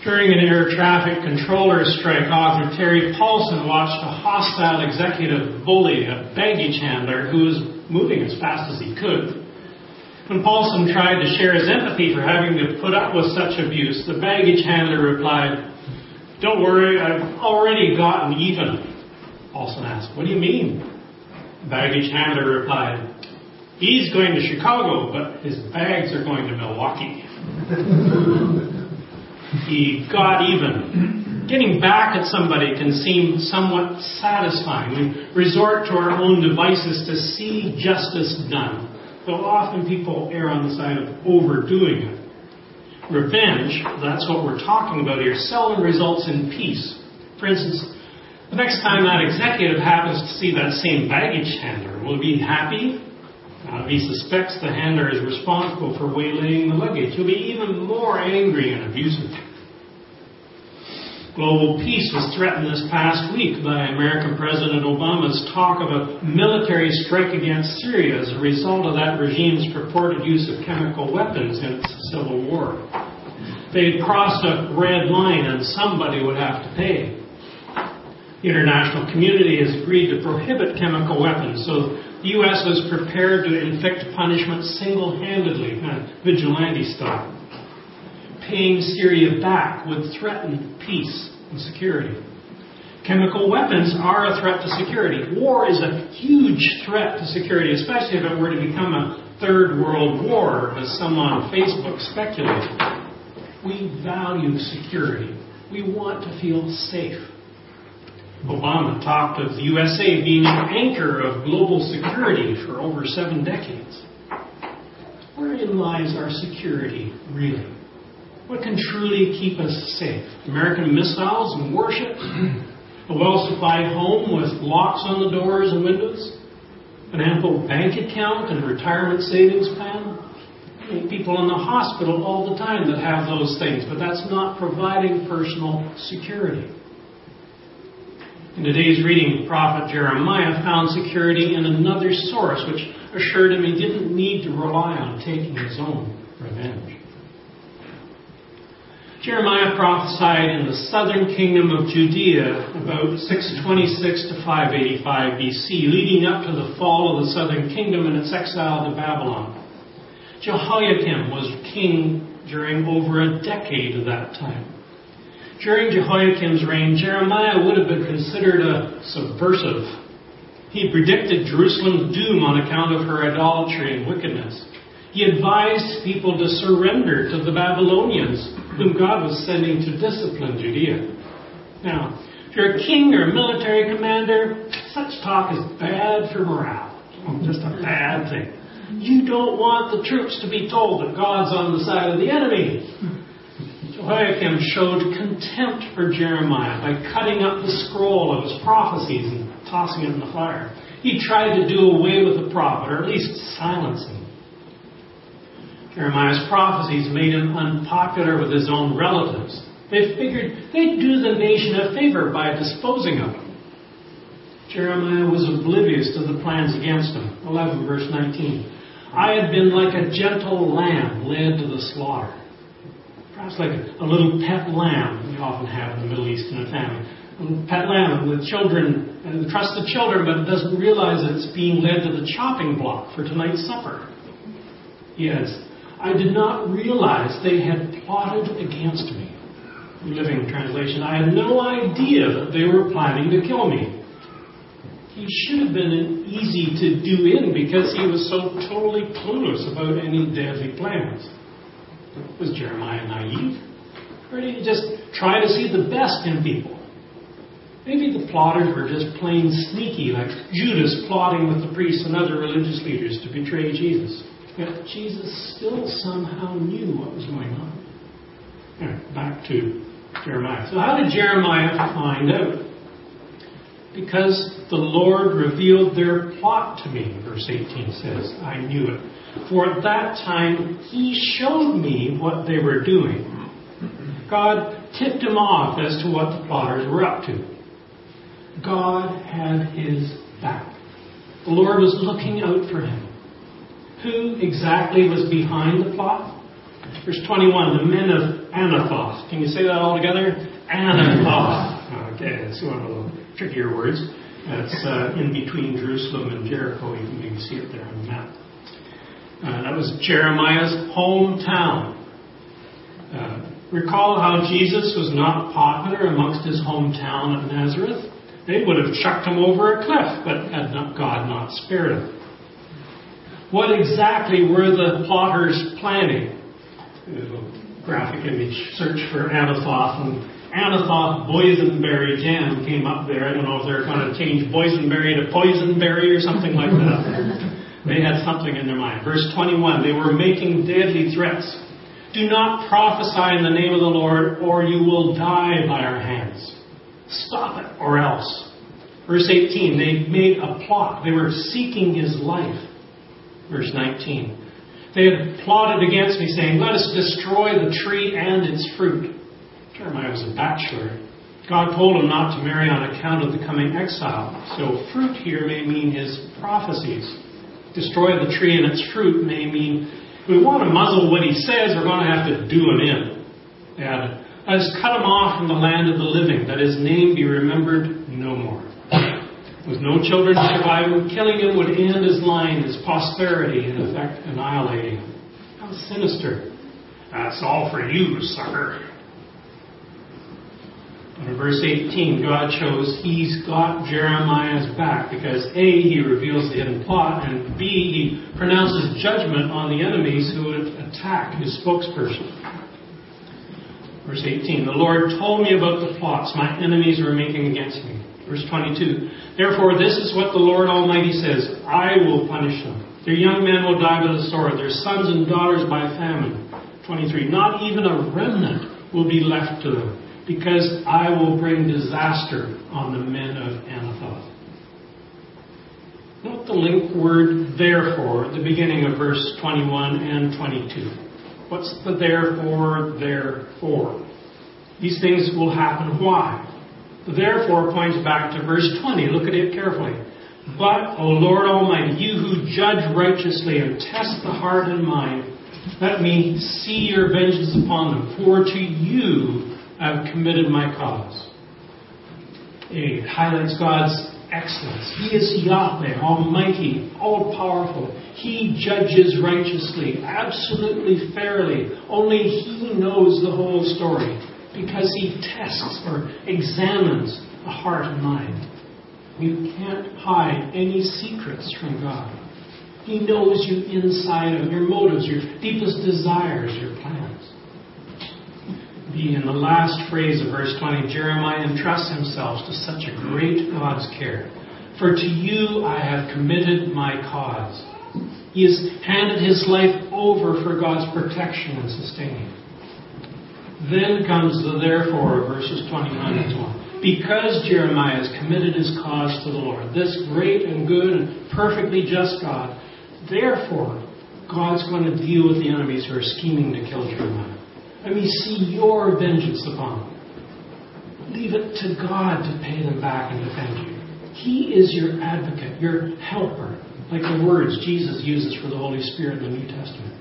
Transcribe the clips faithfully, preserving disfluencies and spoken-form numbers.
During an air traffic controller strike, author Terry Paulson watched a hostile executive bully a baggage handler who was moving as fast as he could. When Paulson tried to share his empathy for having to put up with such abuse, the baggage handler replied, "Don't worry, I've already gotten even." Paulson asked, "What do you mean?" The baggage handler replied, "He's going to Chicago, but his bags are going to Milwaukee." He got even. Getting back at somebody can seem somewhat satisfying. We resort to our own devices to see justice done, though often people err on the side of overdoing it. Revenge, that's what we're talking about here, seldom results in peace. For instance, the next time that executive happens to see that same baggage handler, will he be happy? Now, if he suspects the handler is responsible for waylaying the luggage, he'll be even more angry and abusive. Global peace was threatened this past week by American President Obama's talk of a military strike against Syria as a result of that regime's purported use of chemical weapons in its civil war. They had crossed a red line and somebody would have to pay. The international community has agreed to prohibit chemical weapons, so the U S was prepared to inflict punishment single-handedly, kind of vigilante style. Paying Syria back would threaten peace and security. Chemical weapons are a threat to security. War is a huge threat to security, especially if it were to become a third world war, as some on Facebook speculated. We value security. We want to feel safe. Obama talked of the U S A being an anchor of global security for over seven decades. Wherein lies our security, really? What can truly keep us safe? American missiles and warships? A well-supplied home with locks on the doors and windows? An ample bank account and retirement savings plan? I mean, people in the hospital all the time that have those things, but that's not providing personal security. In today's reading, the prophet Jeremiah found security in another source, which assured him he didn't need to rely on taking his own revenge. Jeremiah prophesied in the southern kingdom of Judea about six twenty-six to five eighty-five B C, leading up to the fall of the southern kingdom and its exile to Babylon. Jehoiakim was king during over a decade of that time. During Jehoiakim's reign, Jeremiah would have been considered a subversive. He predicted Jerusalem's doom on account of her idolatry and wickedness. He advised people to surrender to the Babylonians, whom God was sending to discipline Judea. Now, if you're a king or a military commander, such talk is bad for morale. Just a bad thing. You don't want the troops to be told that God's on the side of the enemy. Jehoiakim showed contempt for Jeremiah by cutting up the scroll of his prophecies and tossing it in the fire. He tried to do away with the prophet, or at least silence him. Jeremiah's prophecies made him unpopular with his own relatives. They figured they'd do the nation a favor by disposing of him. Jeremiah was oblivious to the plans against him. eleven verse nineteen. I had been like a gentle lamb led to the slaughter. Perhaps like a, a little pet lamb we often have in the Middle East in a family. A little pet lamb with children, and trusts the children, but doesn't realize it's being led to the chopping block for tonight's supper. Yes, I did not realize they had plotted against me. Living Translation, I had no idea that they were planning to kill me. He should have been easy to do in because he was so totally clueless about any deadly plans. Was Jeremiah naive? Or did he just try to see the best in people? Maybe the plotters were just plain sneaky, like Judas plotting with the priests and other religious leaders to betray Jesus. Yet Jesus still somehow knew what was going on. Right, back to Jeremiah. So how did Jeremiah find out? Because the Lord revealed their plot to me, verse eighteen says. I knew it. For at that time, He showed me what they were doing. God tipped him off as to what the plotters were up to. God had his back. The Lord was looking out for him. Who exactly was behind the plot? Verse twenty-one, the men of Anathoth. Can you say that all together? Anathoth. Okay, that's one of the trickier words. That's uh, in between Jerusalem and Jericho. You can, you can see it there on the map. Uh, that was Jeremiah's hometown. Uh, recall how Jesus was not popular amongst his hometown of Nazareth. They would have chucked him over a cliff, but had not, God not spared him. What exactly were the plotters planning? Graphic image search for Anathoth, and Anathoth boysenberry jam came up there. I don't know if they're going to change boysenberry to poisonberry or something like that. They had something in their mind. Verse twenty-one, they were making deadly threats. Do not prophesy in the name of the Lord, or you will die by our hands. Stop it, or else. Verse eighteen, they made a plot. They were seeking his life. Verse nineteen, they had plotted against me, saying, let us destroy the tree and its fruit. Jeremiah was a bachelor. God told him not to marry on account of the coming exile. So fruit here may mean his prophecies. Destroy the tree and its fruit may mean, if we want to muzzle what he says, we're going to have to do him in. Yeah, let us cut him off from the land of the living, that his name be remembered no more. With no children to survive him, killing him would end his line, his prosperity, in effect annihilating him. How sinister. That's all for you, sucker. But in verse eighteen, God shows he's got Jeremiah's back because A, he reveals the hidden plot, and B, he pronounces judgment on the enemies who would attack his spokesperson. Verse eighteen, the Lord told me about the plots my enemies were making against me. Verse twenty-two, therefore this is what the Lord Almighty says, I will punish them. Their young men will die by the sword, their sons and daughters by famine. twenty-three, not even a remnant will be left to them, because I will bring disaster on the men of Anathoth. Note the link word therefore at the beginning of verse twenty-one and twenty-two. What's the therefore, therefore? These things will happen. Why? The therefore points back to verse twenty. Look at it carefully. But, O Lord Almighty, you who judge righteously and test the heart and mind, let me see your vengeance upon them, for to you I have committed my cause. It highlights God's excellence. He is Yahweh, Almighty, all-powerful. He judges righteously, absolutely fairly. Only He knows the whole story, because He tests or examines the heart and mind. You can't hide any secrets from God. He knows you inside of your motives, your deepest desires, your plans. In the last phrase of verse twenty, Jeremiah entrusts himself to such a great God's care. For to you I have committed my cause. He has handed his life over for God's protection and sustaining. Then comes the therefore of verses twenty-nine and twenty. Because Jeremiah has committed his cause to the Lord, this great and good and perfectly just God, therefore God's going to deal with the enemies who are scheming to kill Jeremiah. Let me see your vengeance upon them. Leave it to God to pay them back and defend you. He is your advocate, your helper, like the words Jesus uses for the Holy Spirit in the New Testament.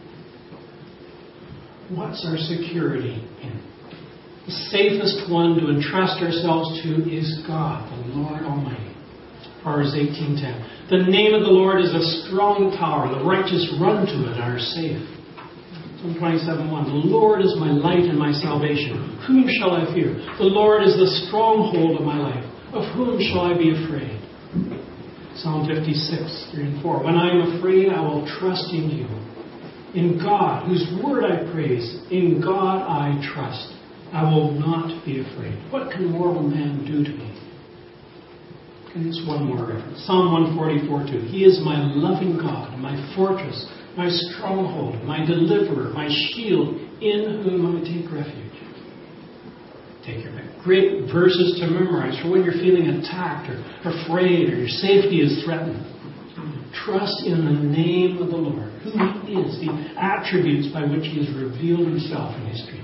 What's our security in? The safest one to entrust ourselves to is God, the Lord Almighty. Proverbs eighteen ten. The name of the Lord is a strong tower. The righteous run to it and are safe. Psalm twenty-seven one. The Lord is my light and my salvation. Whom shall I fear? The Lord is the stronghold of my life. Of whom shall I be afraid? Psalm fifty-six three and four. When I am afraid, I will trust in you. In God, whose word I praise, in God I trust. I will not be afraid. What can mortal man do to me? And just one more reference. Psalm one forty-four two. He is my loving God, my fortress, my stronghold, my deliverer, my shield, in whom I take refuge. Take your pick. Great verses to memorize for when you're feeling attacked or afraid or your safety is threatened. Trust in the name of the Lord, who He is, the attributes by which He has revealed Himself in history.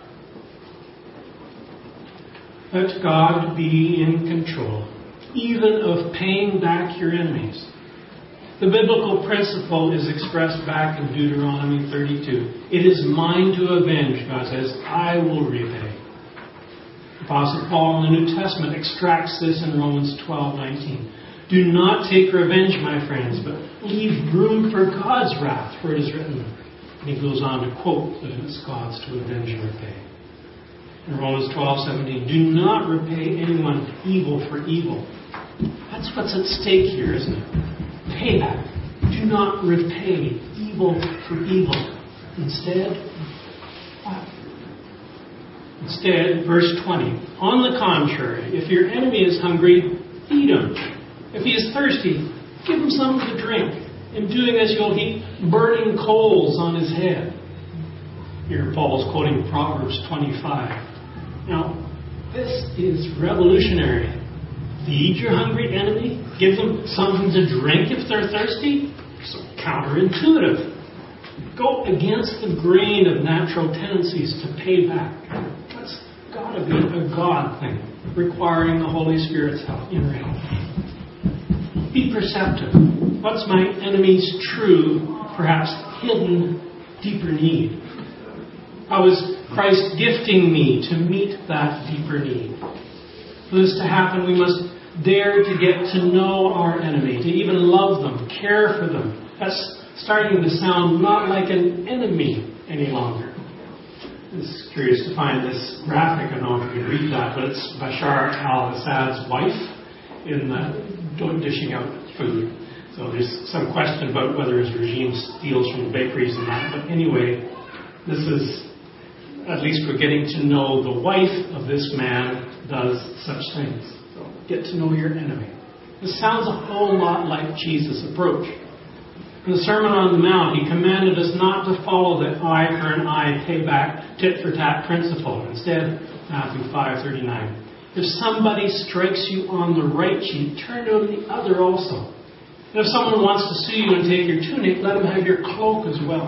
Let God be in control, even of paying back your enemies. The biblical principle is expressed back in Deuteronomy thirty-two. It is mine to avenge, God says, I will repay. Apostle Paul in the New Testament extracts this in Romans twelve nineteen. Do not take revenge, my friends, but leave room for God's wrath, for it is written. And he goes on to quote that it's God's to avenge and repay. In Romans twelve seventeen, do not repay anyone evil for evil. That's what's at stake here, isn't it? Payback. Do not repay evil for evil. Instead, what? Instead, verse twenty, on the contrary, if your enemy is hungry, feed him. If he is thirsty, give him something to drink. In doing this, you'll heap burning coals on his head. Here, Paul is quoting Proverbs twenty-five. Now, this is revolutionary. Feed your hungry enemy. Give them something to drink if they're thirsty. So counterintuitive. Go against the grain of natural tendencies to pay back. That's got to be a God thing, requiring the Holy Spirit's help in your help. Be perceptive. What's my enemy's true, perhaps hidden, deeper need? How is Christ gifting me to meet that deeper need? For this to happen, we must dare to get to know our enemy, to even love them, care for them. That's starting to sound not like an enemy any longer. It's curious to find this graphic. I don't know if you can read that, but it's Bashar al-Assad's wife in the dishing out food. So there's some question about whether his regime steals from the bakeries and that. But anyway, this is, at least we're getting to know the wife of this man does such things. So get to know your enemy. This sounds a whole lot like Jesus' approach. In the Sermon on the Mount, he commanded us not to follow the eye for an eye, pay back, tit for tat principle. Instead, Matthew five thirty-nine. If somebody strikes you on the right cheek, turn to him the other also. And if someone wants to sue you and take your tunic, let him have your cloak as well.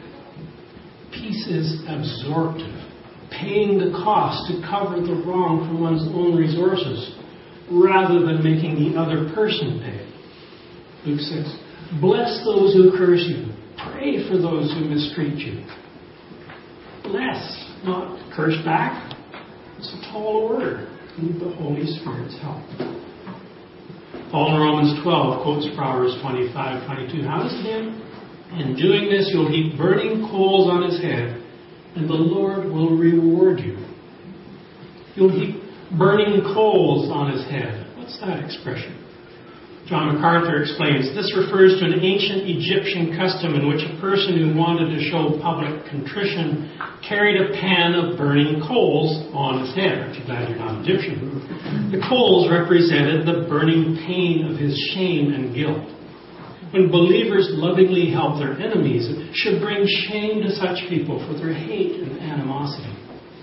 Peace is absorptive, paying the cost to cover the wrong from one's own resources, rather than making the other person pay. Luke six. Bless those who curse you. Pray for those who mistreat you. Bless, not curse back. It's a tall order. Need the Holy Spirit's help. Paul in Romans twelve quotes Proverbs twenty-five twenty-two. How does it end? In doing this, you'll heap burning coals on his head, and the Lord will reward you. You'll heap burning coals on his head. What's that expression? John MacArthur explains, this refers to an ancient Egyptian custom in which a person who wanted to show public contrition carried a pan of burning coals on his head. Aren't you glad you're not Egyptian? The coals represented the burning pain of his shame and guilt. When believers lovingly help their enemies, it should bring shame to such people for their hate and animosity.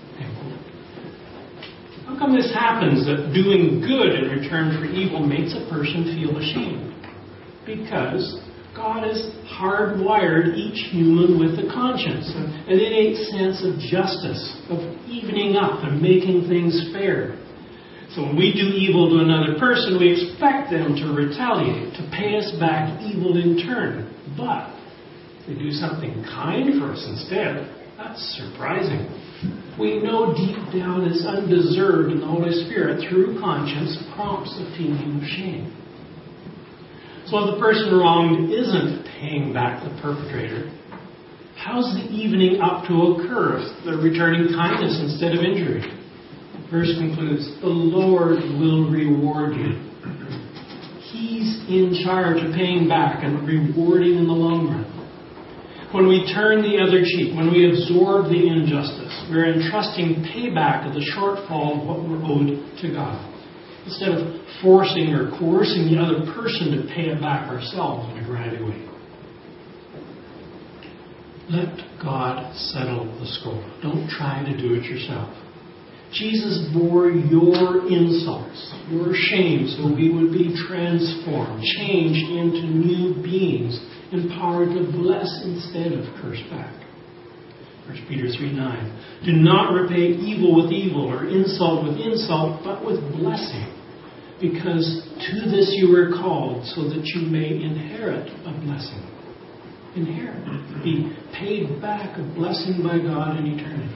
How come this happens, that doing good in return for evil makes a person feel ashamed? Because God has hardwired each human with a conscience, an innate sense of justice, of evening up and making things fair. So when we do evil to another person, we expect them to retaliate, to pay us back evil in turn. But if they do something kind for us instead, that's surprising. We know deep down it's undeserved, and the Holy Spirit, through conscience, prompts a feeling of shame. So if the person wronged isn't paying back the perpetrator, how's the evening up to occur if they're returning kindness instead of injury? The verse concludes, the Lord will reward you. He's in charge of paying back and rewarding in the long run. When we turn the other cheek, when we absorb the injustice, we're entrusting payback of the shortfall of what we're owed to God, instead of forcing or coercing the other person to pay it back ourselves in a grimy way. Let God settle the score. Don't try to do it yourself. Jesus bore your insults, your shame, so we would be transformed, changed into new beings, empowered to bless instead of curse back. First Peter three nine. Do not repay evil with evil or insult with insult, but with blessing, because To this you were called, so that you may inherit a blessing. Inherit. Be paid back a blessing by God in eternity.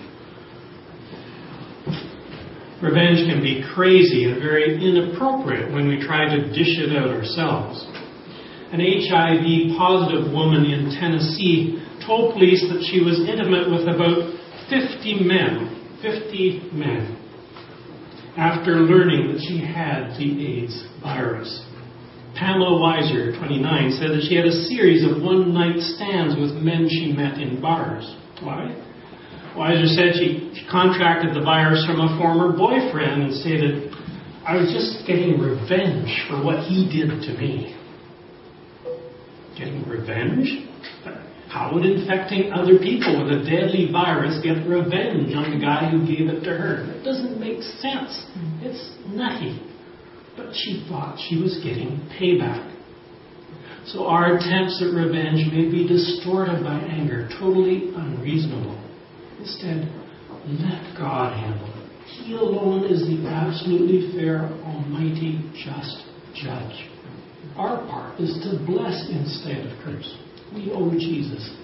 Revenge can be crazy and very inappropriate when we try to dish it out ourselves. An H I V positive woman in Tennessee told police that she was intimate with about fifty men, fifty men, after learning that she had the AIDS virus. Pamela Weiser, twenty-nine, said that she had a series of one-night stands with men she met in bars. Why? Weiser said she, she contracted the virus from a former boyfriend and stated, "I was just getting revenge for what he did to me." Getting revenge? How would infecting other people with a deadly virus get revenge on the guy who gave it to her? It doesn't make sense. It's nutty. But she thought she was getting payback. So our attempts at revenge may be distorted by anger, totally unreasonable. Instead, let God handle it. He alone is the absolutely fair, almighty, just judge. Our part is to bless instead of curse. We owe Jesus